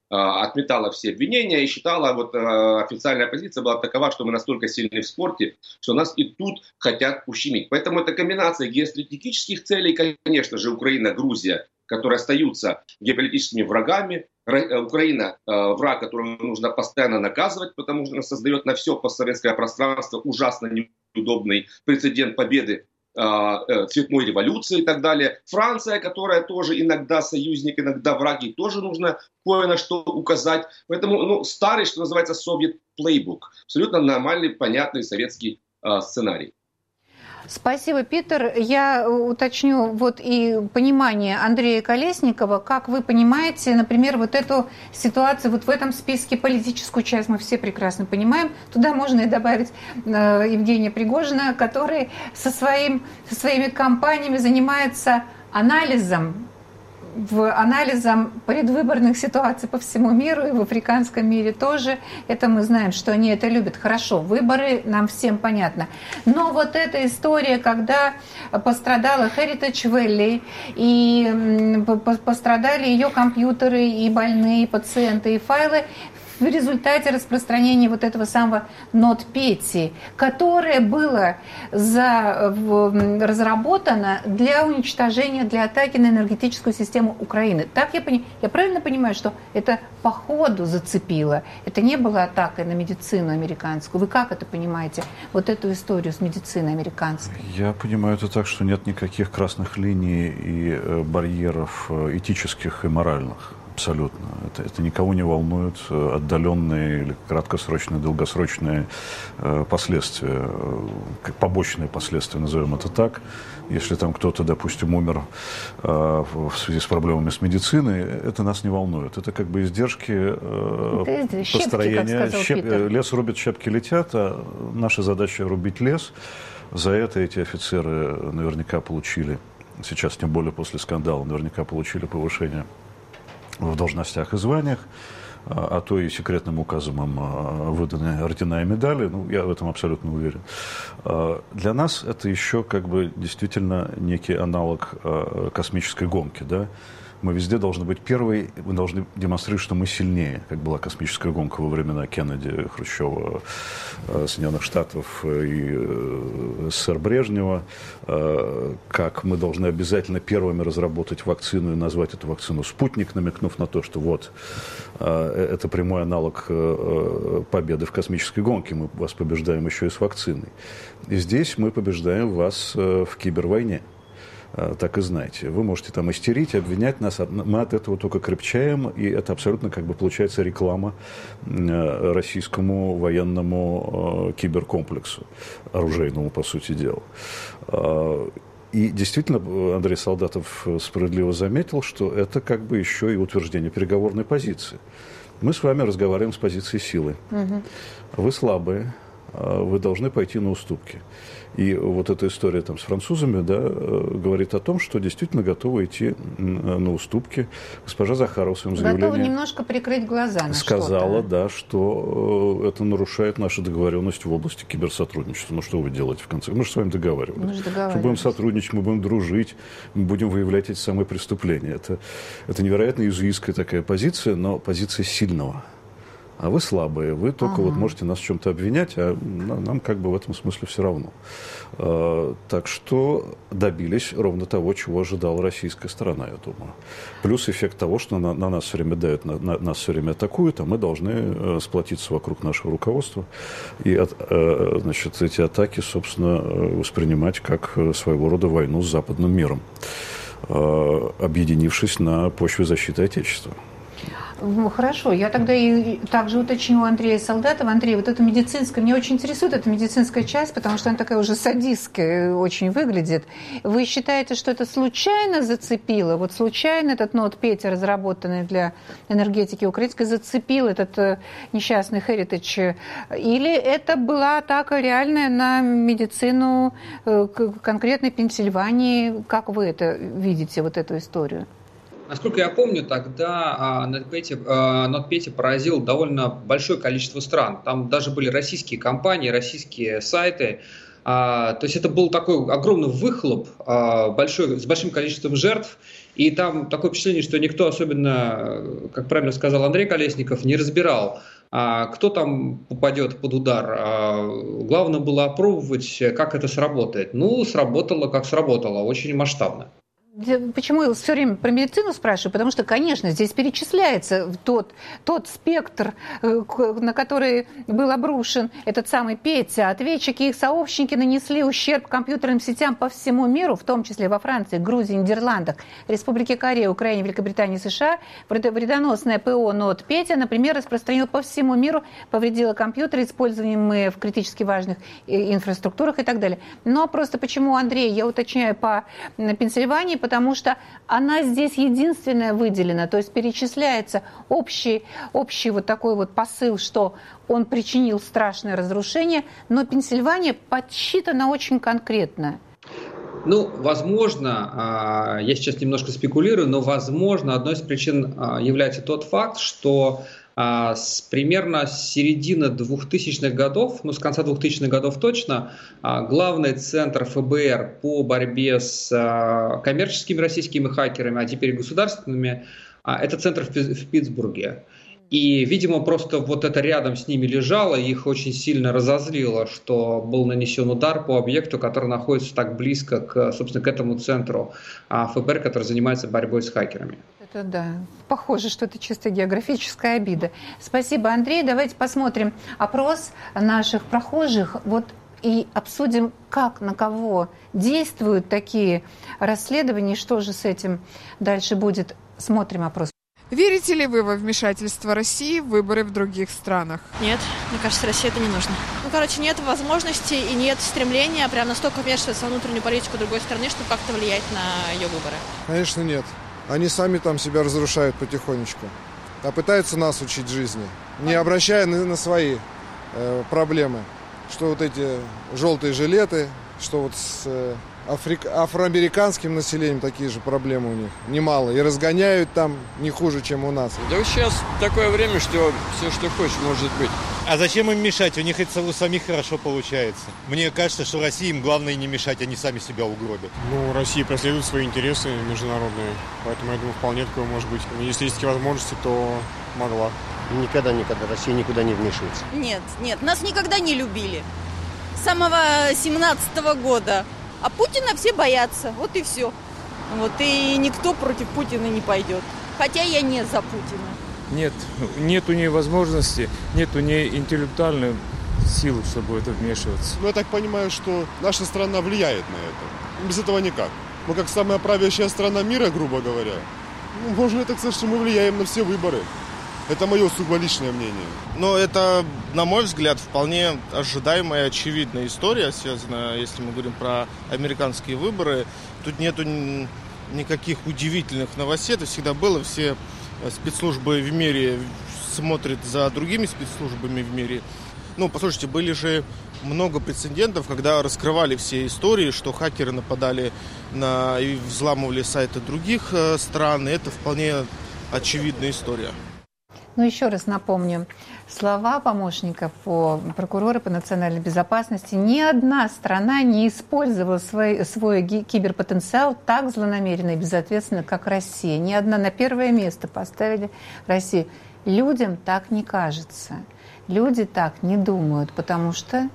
отметала все обвинения и считала, официальная позиция была такова, что мы настолько сильны в спорте, что нас и тут хотят ущемить. Поэтому это комбинация геостратегических целей, конечно же, Украина, Грузия, которые остаются геополитическими врагами. Украина – враг, которого нужно постоянно наказывать, потому что она создает на все постсоветское пространство ужасно неудобный прецедент победы цветной революции и так далее. Франция, которая тоже иногда союзник, иногда враг, ей тоже нужно кое на что указать. Поэтому старый, что называется, Soviet Playbook. Абсолютно нормальный, понятный советский сценарий. Спасибо, Питер. Я уточню и понимание Андрея Колесникова. Как вы понимаете, например, эту ситуацию, в этом списке политическую часть мы все прекрасно понимаем. Туда можно и добавить Евгения Пригожина, который со своими компаниями занимается анализом предвыборных ситуаций по всему миру и в африканском мире тоже. Это мы знаем, что они это любят. Хорошо, выборы нам всем понятно. Но эта история, когда пострадала Heritage Valley, и пострадали ее компьютеры, и больные, и пациенты, и файлы, в результате распространения этого самого NotPetya, которое было разработано для уничтожения, для атаки на энергетическую систему Украины. Так я правильно понимаю, что это по ходу зацепило? Это не была атакой на медицину американскую? Вы как это понимаете, эту историю с медициной американской? Я понимаю это так, что нет никаких красных линий и барьеров этических и моральных. Абсолютно. Это никого не волнует отдаленные или краткосрочные, долгосрочные последствия, как побочные последствия, назовем это так. Если там кто-то, допустим, умер в связи с проблемами с медициной, это нас не волнует. Это как бы издержки построения. Лес рубит, щепки летят, а наша задача рубить лес. За это эти офицеры наверняка получили, сейчас тем более после скандала, наверняка получили повышение в должностях и званиях, а то и секретным указом им выданы ордена и медали. Я в этом абсолютно уверен. Для нас это еще действительно некий аналог космической гонки, да? Мы везде должны быть первые, мы должны демонстрировать, что мы сильнее, как была космическая гонка во времена Кеннеди, Хрущева, Соединенных Штатов и СССР Брежнева, как мы должны обязательно первыми разработать вакцину и назвать эту вакцину «Спутник», намекнув на то, что это прямой аналог победы в космической гонке, мы вас побеждаем еще и с вакциной. И здесь мы побеждаем вас в кибервойне. Так и знаете. Вы можете там истерить, обвинять нас, мы от этого только крепчаем, и это абсолютно получается реклама российскому военному киберкомплексу, оружейному, по сути дела. И действительно, Андрей Солдатов справедливо заметил, что это еще и утверждение переговорной позиции. Мы с вами разговариваем с позиции силы. Угу. Вы слабые, вы должны пойти на уступки. И эта история с французами, говорит о том, что действительно готовы идти на уступки. Госпожа Захарова в своем заявлении... Готовы немножко прикрыть глаза на сказала, что это нарушает нашу договоренность в области киберсотрудничества. Что вы делаете в конце? Мы же с вами договаривались. Мы будем сотрудничать, мы будем дружить, мы будем выявлять эти самые преступления. Это невероятно иезуитская такая позиция, но позиция сильного. А вы слабые, вы только можете нас в чем-то обвинять, а нам в этом смысле все равно. Так что добились ровно того, чего ожидала российская сторона, я думаю. Плюс эффект того, что на нас все время давят, нас все время атакуют, а мы должны сплотиться вокруг нашего руководства и эти атаки, собственно, воспринимать как своего рода войну с западным миром, объединившись на почве защиты Отечества. Хорошо, я тогда и также уточню у Андрея Солдатова. Андрей, эта медицинская, меня очень интересует эта медицинская часть, потому что она такая уже садистская очень выглядит. Вы считаете, что это случайно зацепило? Случайно этот NotPetya, разработанный для энергетики украинской, зацепил этот несчастный Heritage? Или это была атака реальная на медицину конкретной Пенсильвании? Как вы это видите, эту историю? Насколько я помню, тогда NotPetya поразил довольно большое количество стран. Там даже были российские компании, российские сайты. То есть это был такой огромный выхлоп с большим количеством жертв. И там такое впечатление, что никто особенно, как правильно сказал Андрей Колесников, не разбирал, кто там попадет под удар. Главное было опробовать, как это сработает. Ну, сработало, как сработало, очень масштабно. Почему я все время про медицину спрашиваю? Потому что, конечно, здесь перечисляется тот спектр, на который был обрушен этот самый Петя. Ответчики и их сообщники нанесли ущерб компьютерным сетям по всему миру, в том числе во Франции, Грузии, Нидерландах, Республике Корея, Украине, Великобритании, США. Вредоносное ПО «Нот Петя», например, распространило по всему миру, повредило компьютеры, используемые в критически важных инфраструктурах и так далее. Но просто почему, Андрей, я уточняю по Пенсильвании, потому что она здесь единственная выделена, то есть перечисляется общий вот такой вот посыл, что он причинил страшное разрушение, но Пенсильвания подсчитана очень конкретно. Ну, возможно, я сейчас немножко спекулирую, но, возможно, одной из причин является тот факт, что примерно с середины 2000-х годов, ну, с конца 2000-х годов точно, главный центр ФБР по борьбе с коммерческими российскими хакерами, а теперь государственными, это центр в Питтсбурге. И, видимо, просто вот это рядом с ними лежало, и их очень сильно разозлило, что был нанесен удар по объекту, который находится так близко, собственно, к этому центру ФБР, который занимается борьбой с хакерами. Это да. Похоже, что это чисто географическая обида. Спасибо, Андрей. Давайте посмотрим опрос наших прохожих. Вот и обсудим, как, на кого действуют такие расследования, что же с этим дальше будет. Смотрим опрос. Верите ли вы во вмешательство России в выборы в других странах? Нет, мне кажется, России это не нужно. Нет возможности и нет стремления прям настолько вмешиваться во внутреннюю политику другой страны, чтобы как-то влиять на ее выборы. Конечно, нет. Они сами там себя разрушают потихонечку. А пытаются нас учить жизни, не обращая на свои проблемы. Что вот эти желтые жилеты, что вот с афроамериканским населением такие же проблемы у них немало. И разгоняют там не хуже, чем у нас. Да сейчас такое время, что все, что хочешь, может быть. А зачем им мешать? У них это у самих хорошо получается. Мне кажется, что России им главное не мешать, они сами себя угробят. Ну, Россия преследует свои интересы международные, поэтому я думаю, вполне такое может быть. Если есть такие возможности, то могла. Никогда Россия никуда не вмешивается. Нет, нас никогда не любили. С самого 17-го года. А Путина все боятся, вот и все. И никто против Путина не пойдет. Хотя я не за Путина. Нет у нее возможности, нет у нее интеллектуальной силы, чтобы в это вмешиваться. Я так понимаю, что наша страна влияет на это. Без этого никак. Мы как самая правящая страна мира, грубо говоря, можно так сказать, что мы влияем на все выборы. Это мое сугубо личное мнение. Но это, на мой взгляд, вполне ожидаемая и очевидная история, связанная, если мы говорим про американские выборы. Тут нету никаких удивительных новостей. Это всегда было. Все спецслужбы в мире смотрят за другими спецслужбами в мире. Послушайте, были же много прецедентов, когда раскрывали все истории, что хакеры нападали и взламывали сайты других стран. И это вполне очевидная история. Еще раз напомню слова помощника прокурора по национальной безопасности. Ни одна страна не использовала свой киберпотенциал так злонамеренно и безответственно, как Россия. Ни одна. На первое место поставили Россию. Людям так не кажется. Люди так не думают, потому что...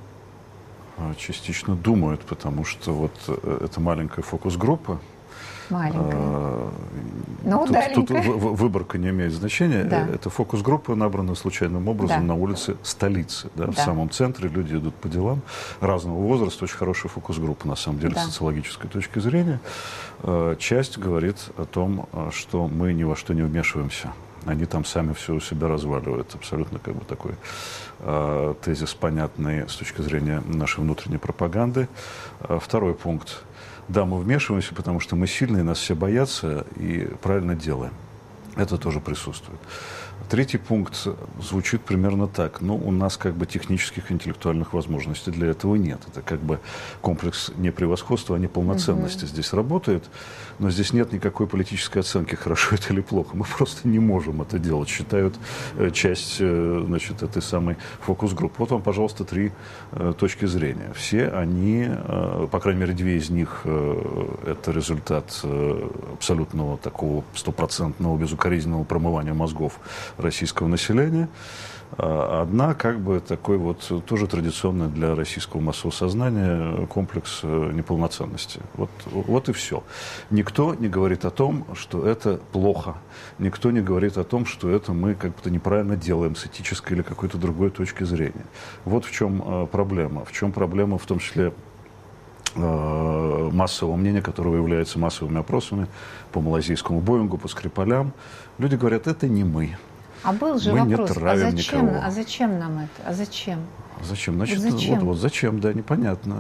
Частично думают, потому что это маленькая фокус-группа. Маленькая. Тут выборка не имеет значения. Да. Это фокус-группа, набрана случайным образом на улице столицы. В самом центре люди идут по делам разного возраста. Очень хорошая фокус-группа, на самом деле, с социологической точки зрения. Часть говорит о том, что мы ни во что не вмешиваемся. Они там сами все у себя разваливают. Абсолютно такой тезис понятный с точки зрения нашей внутренней пропаганды. Второй пункт. Да, мы вмешиваемся, потому что мы сильные, нас все боятся и правильно делаем. Это тоже присутствует. Третий пункт звучит примерно так. У нас технических интеллектуальных возможностей для этого нет. Это комплекс не превосходства, а не полноценности здесь работает. Но здесь нет никакой политической оценки, хорошо это или плохо. Мы просто не можем это делать, считают часть этой самой фокус-группы. Вот вам, пожалуйста, 3 точки зрения. Все они, по крайней мере, 2 из них, это результат абсолютного такого стопроцентного безукоризненного промывания мозгов российского населения. Одна, такой тоже традиционный для российского массового сознания комплекс неполноценности. Вот и все. Никто не говорит о том, что это плохо. Никто не говорит о том, что это мы как-то неправильно делаем с этической или какой-то другой точки зрения. Вот в чем проблема. В чем проблема, в том числе, массового мнения, которое является массовыми опросами по малайзийскому Боингу, по Скрипалям. Люди говорят, это не мы. А был же мы вопрос, не травим никого. А зачем нам это? А зачем? Зачем? Значит, зачем, да, непонятно.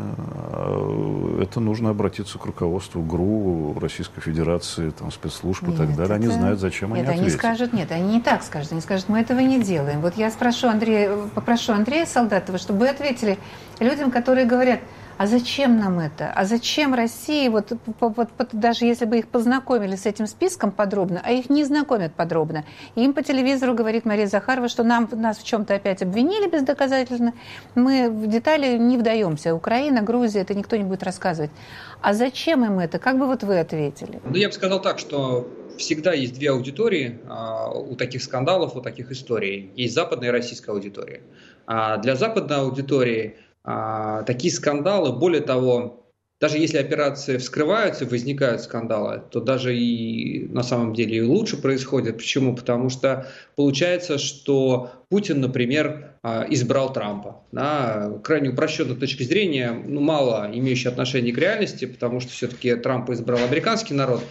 Это нужно обратиться к руководству ГРУ, Российской Федерации, спецслужб и так далее. Они знают, зачем они ответят. Они скажут, они не так скажут. Они скажут, мы этого не делаем. Вот я попрошу Андрея Солдатова, чтобы вы ответили людям, которые говорят, а зачем нам это? А зачем России, даже если бы их познакомили с этим списком подробно, а их не знакомят подробно, и им по телевизору говорит Мария Захарова, что нас в чем-то опять обвинили бездоказательно, мы в детали не вдаемся. Украина, Грузия, это никто не будет рассказывать. А зачем им это? Как бы вы ответили? Я бы сказал так, что всегда есть 2 аудитории у таких скандалов, у таких историй. Есть западная и российская аудитория. Для западной аудитории такие скандалы, более того, даже если операции вскрываются, возникают скандалы, то даже и на самом деле и лучше происходит. Почему? Потому что получается, что Путин, например, избрал Трампа. Крайне упрощенной точки зрения, мало имеющей отношение к реальности, потому что все-таки Трампа избрал американский народ,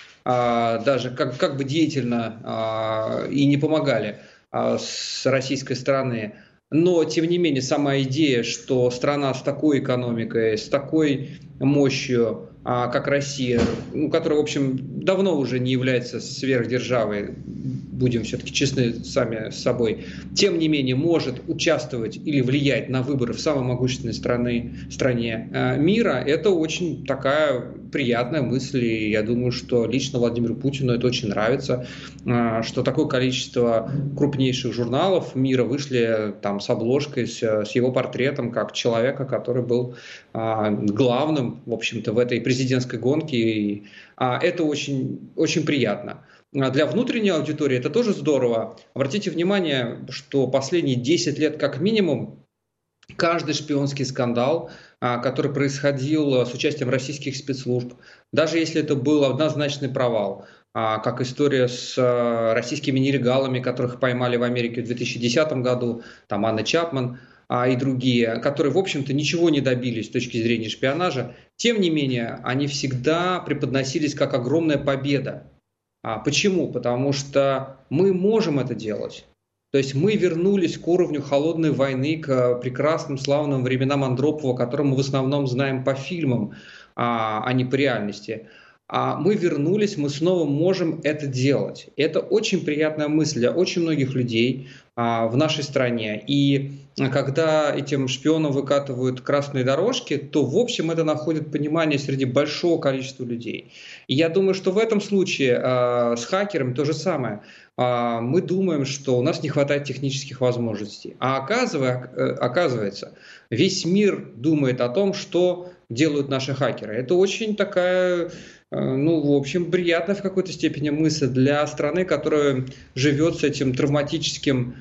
даже как бы деятельно и не помогали с российской стороны. Но, тем не менее, сама идея, что страна с такой экономикой, с такой мощью, как Россия, которая, в общем, давно уже не является сверхдержавой, будем все-таки честны сами с собой, тем не менее может участвовать или влиять на выборы в самой могущественной стране мира, это очень такая приятная мысль. И я думаю, что лично Владимиру Путину это очень нравится, что такое количество крупнейших журналов мира вышли с обложкой, с его портретом, как человека, который был главным, в общем-то, в этой президентской гонке. И это очень, очень приятно. Для внутренней аудитории это тоже здорово. Обратите внимание, что последние 10 лет как минимум каждый шпионский скандал, который происходил с участием российских спецслужб, даже если это был однозначный провал, как история с российскими нелегалами, которых поймали в Америке в 2010 году, Анна Чапман и другие, которые, в общем-то, ничего не добились с точки зрения шпионажа, тем не менее, они всегда преподносились как огромная победа. Почему? Потому что мы можем это делать. То есть мы вернулись к уровню холодной войны, к прекрасным славным временам Андропова, которые мы в основном знаем по фильмам, а не по реальности. Мы вернулись, мы снова можем это делать. Это очень приятная мысль для очень многих людей в нашей стране. И когда этим шпионам выкатывают красные дорожки, то в общем это находит понимание среди большого количества людей. И я думаю, что в этом случае с хакерами то же самое. Мы думаем, что у нас не хватает технических возможностей. А оказывается, весь мир думает о том, что делают наши хакеры. Это очень такая, в общем, приятная в какой-то степени мысль для страны, которая живет с этим травматическим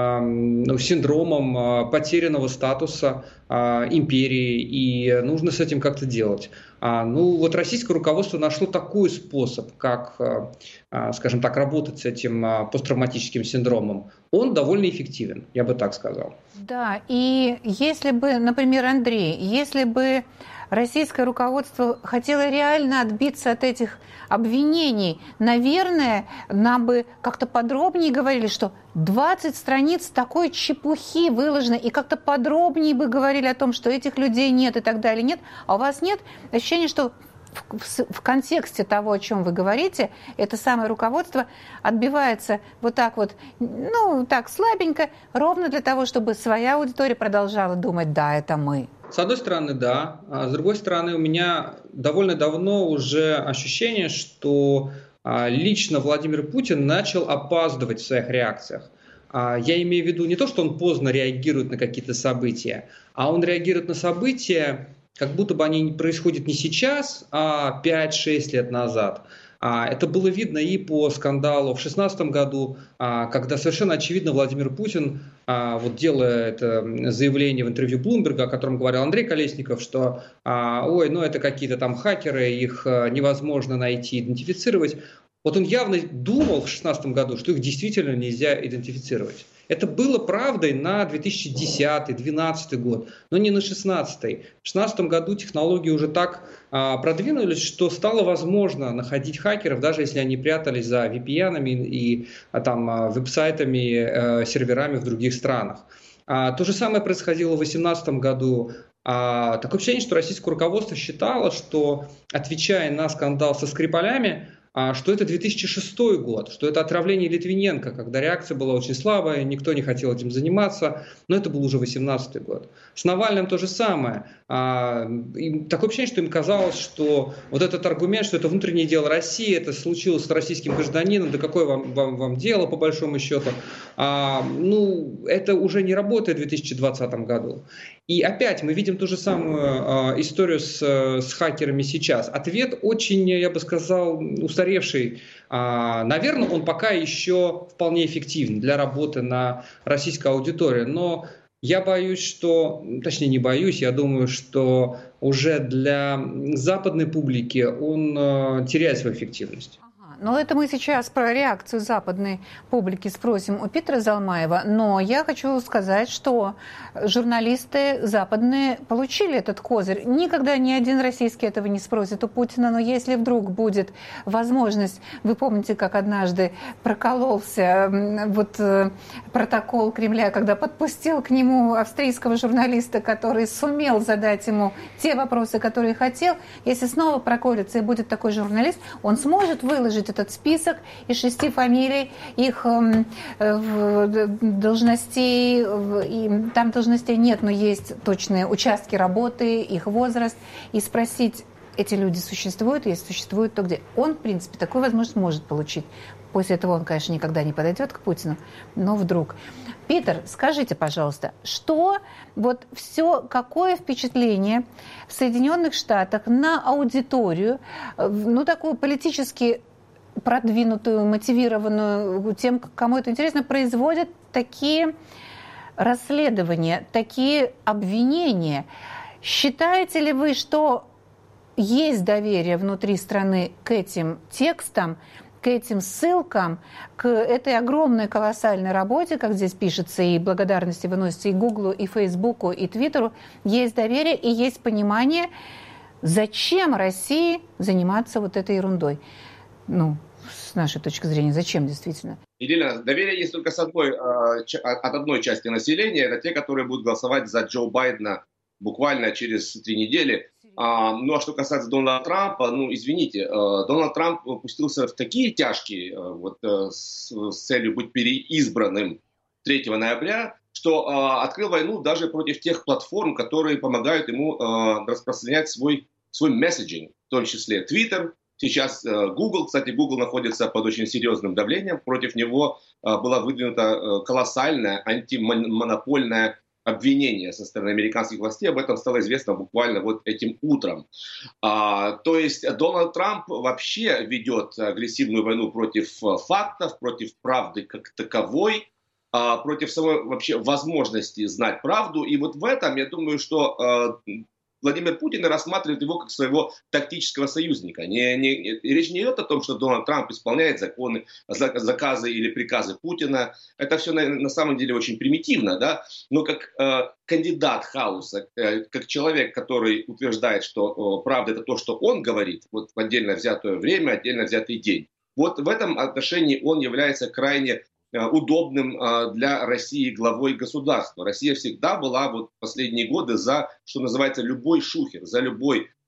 синдромом потерянного статуса империи, и нужно с этим как-то делать. Российское руководство нашло такой способ, как, скажем так, работать с этим посттравматическим синдромом. Он довольно эффективен, я бы так сказал. Да, и если бы, например, Андрей, если бы российское руководство хотело реально отбиться от этих обвинений, наверное, нам бы как-то подробнее говорили, что 20 страниц такой чепухи выложено, и как-то подробнее бы говорили о том, что этих людей нет и так далее. Нет, а у вас нет ощущения, что в контексте того, о чем вы говорите, это самое руководство отбивается вот так вот, ну, так слабенько, ровно для того, чтобы своя аудитория продолжала думать, да, это мы. С одной стороны, да. А с другой стороны, у меня довольно давно уже ощущение, что лично Владимир Путин начал опаздывать в своих реакциях. Я имею в виду не то, что он поздно реагирует на какие-то события, а он реагирует на события, как будто бы они происходят не сейчас, а 5-6 лет назад. Это было видно и по скандалу в 2016 году, когда совершенно очевидно Владимир Путин, вот делая это заявление в интервью Bloomberg, о котором говорил Андрей Колесников, что ой, ну это какие-то там хакеры, их невозможно найти, идентифицировать. Вот он явно думал в 2016 году, что их действительно нельзя идентифицировать. Это было правдой на 2010-2012 год, но не на 2016. В 2016 году технологии уже так продвинулись, что стало возможно находить хакеров, даже если они прятались за VPN-ами и там, веб-сайтами, серверами в других странах. То же самое происходило в 2018 году. Такое ощущение, что российское руководство считало, что, отвечая на скандал со Скрипалями, что это 2006 год, что это отравление Литвиненко, когда реакция была очень слабая, никто не хотел этим заниматься, но это был уже 2018 год. С Навальным то же самое. Такое ощущение, что им казалось, что вот этот аргумент, что это внутреннее дело России, это случилось с российским гражданином, да какое вам дело по большому счету, это уже не работает в 2020 году. И опять мы видим ту же самую историю с хакерами сейчас. Ответ очень, я бы сказал, устаревший. Наверное, он пока еще вполне эффективен для работы на российской аудитории. Но я боюсь, что, точнее не боюсь, я думаю, что уже для западной публики он теряет свою эффективность. Но это мы сейчас про реакцию западной публики спросим у Питера Залмаева. Но я хочу сказать, что журналисты западные получили этот козырь. Никогда ни один российский этого не спросит у Путина. Но если вдруг будет возможность, вы помните, как однажды прокололся протокол Кремля, когда подпустил к нему австрийского журналиста, который сумел задать ему те вопросы, которые хотел. Если снова проколется и будет такой журналист, он сможет выложить этот список из 6 фамилий, их должностей, и там должностей нет, но есть точные участки работы, их возраст, и спросить, эти люди существуют, если существуют, то где? Он, в принципе, такую возможность может получить. После этого он, конечно, никогда не подойдет к Путину, но вдруг. Питер, скажите, пожалуйста, какое впечатление в Соединенных Штатах на аудиторию, такую политически продвинутую, мотивированную тем, кому это интересно, производят такие расследования, такие обвинения? Считаете ли вы, что есть доверие внутри страны к этим текстам, к этим ссылкам, к этой огромной колоссальной работе, как здесь пишется, и благодарности выносятся и Гуглу, и Фейсбуку, и Твиттеру, есть доверие и есть понимание, зачем России заниматься вот этой ерундой? С нашей точки зрения, зачем действительно? Ирина, доверие есть только от одной части населения. Это те, которые будут голосовать за Джо Байдена буквально через 3 недели. А что касается Дональда Трампа, извините, Дональд Трамп пустился в такие тяжкие с целью быть переизбранным 3 ноября, что открыл войну даже против тех платформ, которые помогают ему распространять свой месседжинг, в том числе Twitter. Сейчас Google, кстати, Google находится под очень серьезным давлением. Против него было выдвинуто колоссальное антимонопольное обвинение со стороны американских властей. Об этом стало известно буквально этим утром. То есть Дональд Трамп вообще ведет агрессивную войну против фактов, против правды как таковой, против самой вообще возможности знать правду. И в этом, я думаю, что Владимир Путин рассматривает его как своего тактического союзника. Речь не идет о том, что Дональд Трамп исполняет законы, заказы или приказы Путина. Это все на самом деле очень примитивно, да? Но как кандидат хаоса, как человек, который утверждает, что правда это то, что он говорит, в отдельно взятое время, отдельно взятый день. В этом отношении он является крайне удобным для России главой государства. Россия всегда была последние годы за, что называется, любой шухер, за любой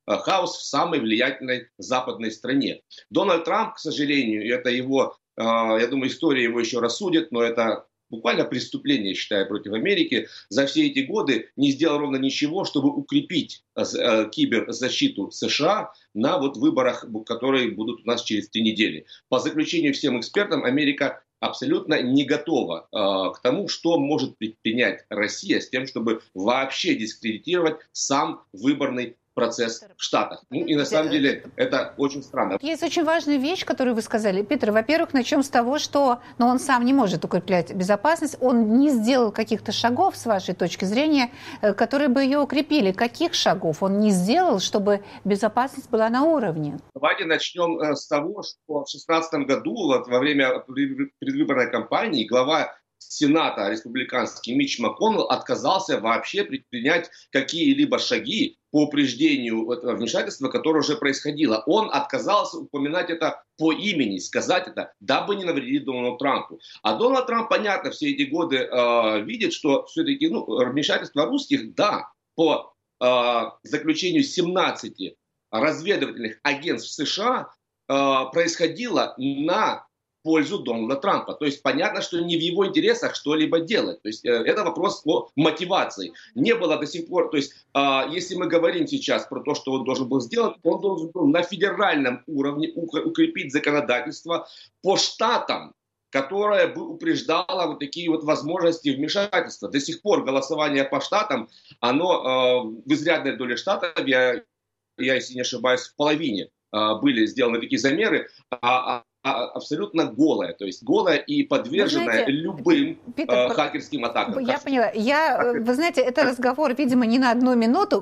хаос в самой влиятельной западной стране. Дональд Трамп, к сожалению, это его, я думаю, история его еще рассудит, но это буквально преступление, считаю, против Америки, за все эти годы не сделал ровно ничего, чтобы укрепить киберзащиту США на вот выборах, которые будут у нас через 3 недели. По заключению всем экспертам, Америка абсолютно не готова к тому, что может предпринять Россия с тем, чтобы вообще дискредитировать сам выборный процесс в Штатах. Ну и на самом деле это очень странно. Есть очень важная вещь, которую вы сказали. Питер, во-первых, начнем с того, что он сам не может укреплять безопасность, он не сделал каких-то шагов, с вашей точки зрения, которые бы ее укрепили. Каких шагов он не сделал, чтобы безопасность была на уровне? Давайте начнем с того, что в 2016 году, вот, во время предвыборной кампании, глава Сената республиканский Митч МакКоннелл отказался вообще предпринять какие-либо шаги по упреждению этого вмешательства, которое уже происходило. Он отказался упоминать это по имени, сказать это, дабы не навредить Дональду Трампу. А Дональд Трамп, понятно, все эти годы видит, что все-таки вмешательство русских, да, по заключению 17 разведывательных агентств США происходило на пользу Дональда Трампа. То есть понятно, что не в его интересах что-либо делать. То есть это вопрос о мотивации. Не было до сих пор, то есть если мы говорим сейчас про то, что он должен был сделать, он должен был на федеральном уровне укрепить законодательство по штатам, которое бы упреждало вот такие вот возможности вмешательства. До сих пор голосование по штатам, оно в изрядной доле штатов, я если не ошибаюсь, в половине были сделаны такие замеры, абсолютно голая, то есть голая и подверженная любым хакерским атакам. Я поняла. Вы знаете, это разговор, видимо, не на 1 минуту.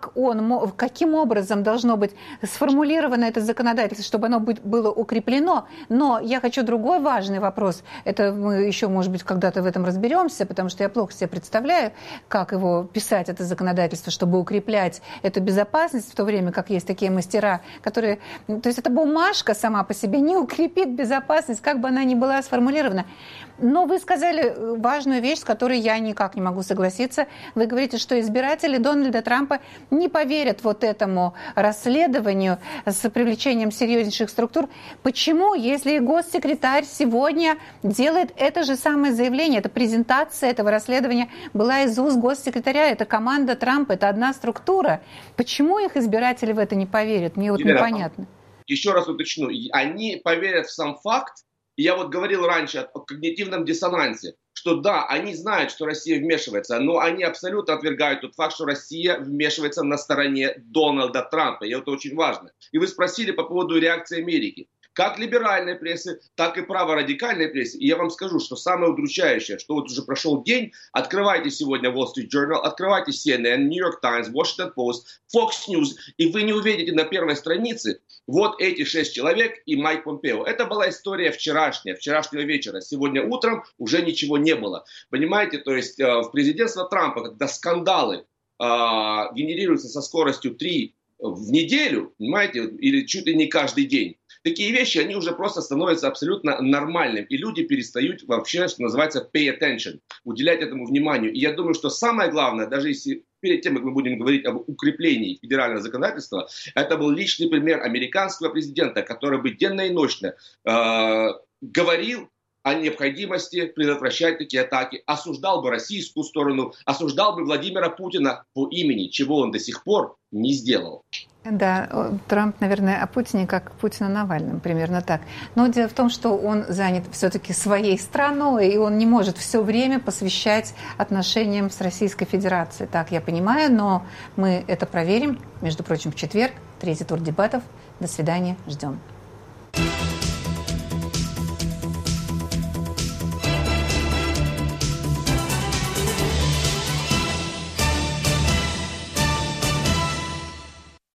Каким образом должно быть сформулировано это законодательство, чтобы оно было укреплено? Но я хочу другой важный вопрос. Это мы еще, может быть, когда-то в этом разберемся, потому что я плохо себе представляю, как его писать, это законодательство, чтобы укреплять эту безопасность, в то время как есть такие мастера, которые... То есть эта бумажка сама по себе не укрепит безопасность, как бы она ни была сформулирована. Но вы сказали важную вещь, с которой я никак не могу согласиться. Вы говорите, что избиратели Дональда Трампа не поверят вот этому расследованию с привлечением серьезнейших структур. Почему, если госсекретарь сегодня делает это же самое заявление, это презентация этого расследования была из уст госсекретаря, это команда Трампа, это одна структура. Почему их избиратели в это не поверят? Мне вот непонятно. Еще раз уточню, они поверят в сам факт, и я вот говорил раньше о когнитивном диссонансе, что да, они знают, что Россия вмешивается, но они абсолютно отвергают тот факт, что Россия вмешивается на стороне Дональда Трампа, и это очень важно. И вы спросили по поводу реакции Америки. Как либеральной прессы, так и праворадикальной прессы. И я вам скажу, что самое удручающее, что вот уже прошел день, открывайте сегодня Wall Street Journal, открывайте CNN, New York Times, Washington Post, Fox News, и вы не увидите на первой странице вот эти 6 человек и Майк Помпео. Это была история вчерашнего вечера. Сегодня утром уже ничего не было. Понимаете, то есть в президентство Трампа, когда скандалы генерируются со скоростью 3 в неделю, понимаете, или чуть ли не каждый день, такие вещи, они уже просто становятся абсолютно нормальным. И люди перестают вообще, что называется, pay attention, уделять этому вниманию. И я думаю, что самое главное, даже если перед тем, как мы будем говорить об укреплении федерального законодательства, это был личный пример американского президента, который бы денно и ночно говорил о необходимости предотвращать такие атаки, осуждал бы российскую сторону, осуждал бы Владимира Путина по имени, чего он до сих пор не сделал. Да, Трамп, наверное, о Путине как Путин о Навальном, примерно так. Но дело в том, что он занят все-таки своей страной, и он не может все время посвящать отношениям с Российской Федерацией. Так я понимаю, но мы это проверим, между прочим, в четверг, 3-й тур дебатов. До свидания, ждем.